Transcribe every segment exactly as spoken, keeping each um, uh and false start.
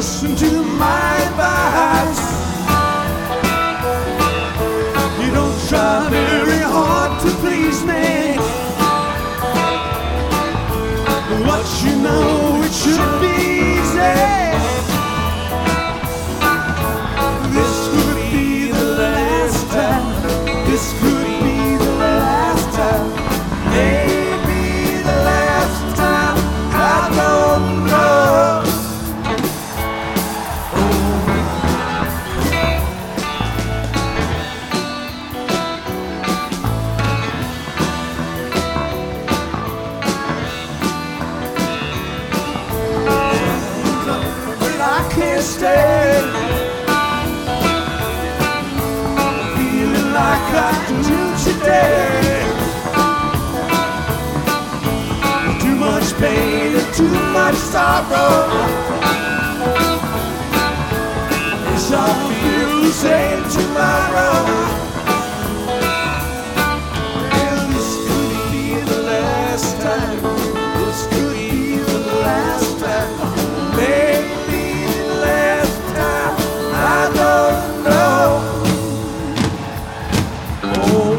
listen to my advice. You don't try very hard to please me. What you know, it should be easy. This could be the last time. This could be the last time. Maybe the last time. I don't know. Can't stay feeling like I do today. Too much pain and too much sorrow. Yes, I'll feel the same tomorrow. Well, this could be the last time. This could be the last time. Maybe I don't know. Oh.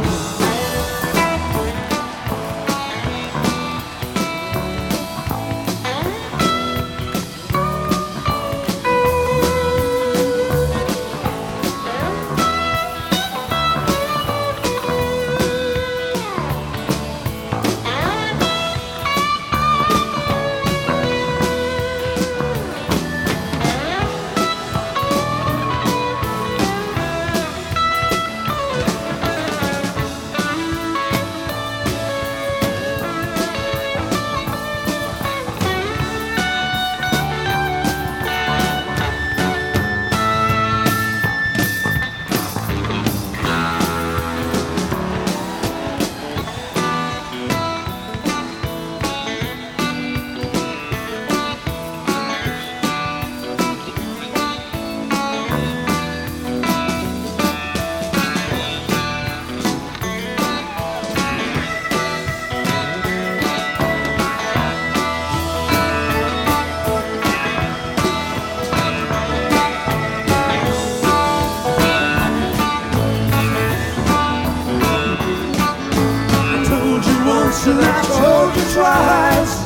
And I told you twice,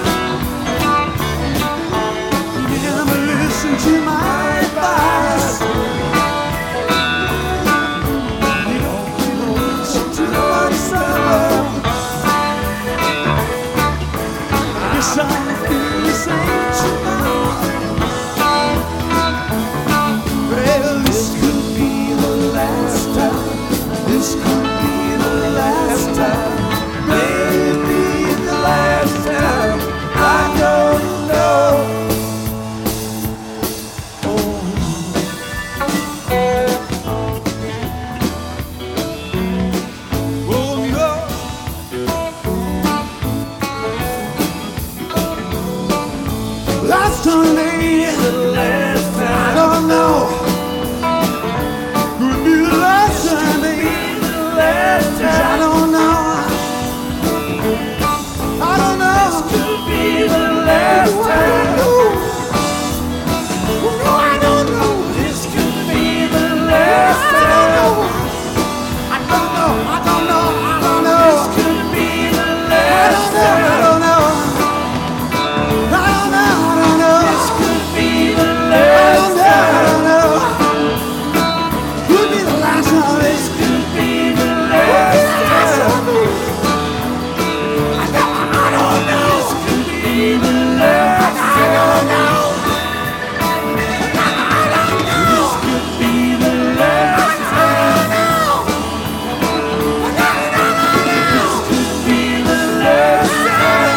you never listen to my advice. You don't listen to my sorrow. Yes, I feel the same tomorrow. Well, this could be the last time. This could be the last time. Maybe the last time. I don't know. Oh, no. Last time, maybe the last time. I don't know. Could be the last time, maybe the last time. I don't know. I don't know. This could be the last time. No, I don't know. This could be the last time. I don't know. I don't know. I don't know. This could be the last time. I don't know. I don't know. I don't know. This could be the last time. I don't know. Could be the last time. This could be the last time. I don't know. This could be the last time. I don't know. I don't know. This could be the last time. This could be the last time.